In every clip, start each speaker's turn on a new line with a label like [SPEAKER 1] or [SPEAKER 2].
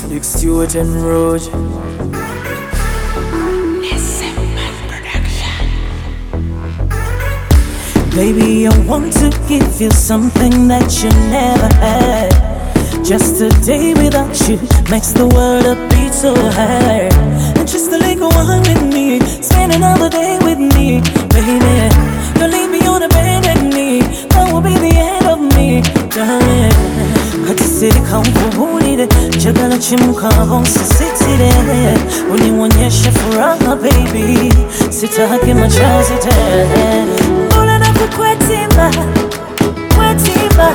[SPEAKER 1] Big Stewart and Rouge. Baby, I want to give you something that you never had. Just a day without you makes the world a beat so hard. And just a little one with me, spend another day with me, baby. Don't leave me on abandoned knee, that will be the end of me, darling. Katisiri kamfubulire, njagala chimuka sisitire. Unionyeshe furaha baby, sitaki machozi tena. Kukwetimba, kwetimba,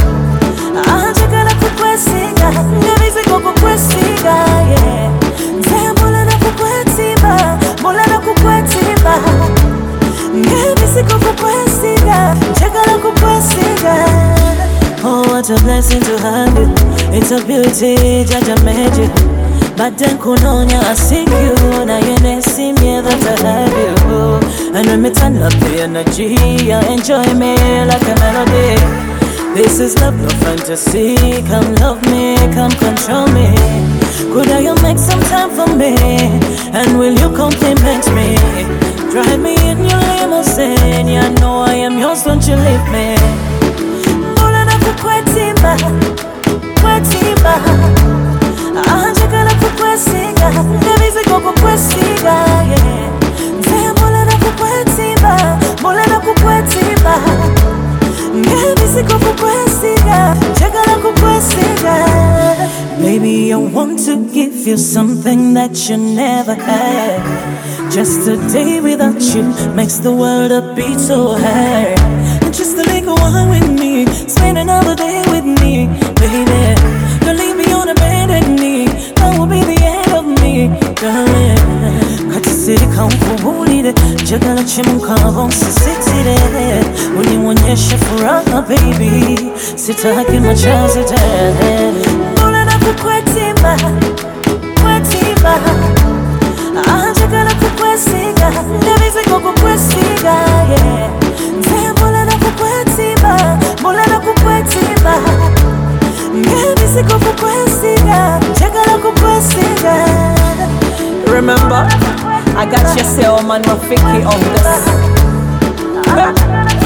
[SPEAKER 1] anjagala kukwesiga, nebizigo kukwesiga, yeah. Nze mbola na kukwetimba, mbola na kukwetimba, nebizigo kukwesiga, njagala kukwesiga. Oh, what a blessing to have you. It's a beauty, Jaja made you. But then kunonya, I sing you. Now you never see me that I have you. And when me turn up the energy, I enjoy me like a melody. This is love, no fantasy. Come love me, come control me. Could I you make some time for me? And will you compliment me? Drive me in your limousine. Yeah, I know I am yours, don't you leave me. Mola na kukwetimba, kwetimba. Anjagala kukwesiga, nebizigo kukwesiga, yeah. Nze mbola na kukwetimba, mbola na kukwetimba, nebizigo kukwesiga, njagala kukwesiga. Baby, I want to give you something that you never had. Just a day without you makes the world a beat so hard. And just a little one with me, spend another day with me, baby. Don't leave me on abandoned knee, that will be the end of me, darling. Katisiri kamfubulire, njagala chimuka sisitire. Unionyeshe furaha baby, sitaki machozi tena. Mbola na kukwetimba, kwetimba, anjagala kukwesiga, nebizigo kukwesiga, yeah. Nze mbola na kukwetimba, mbola na kukwetimba, nebizigo kukwesiga, njagala kukwesiga.
[SPEAKER 2] Remember, I got your Selman Rafiki on this.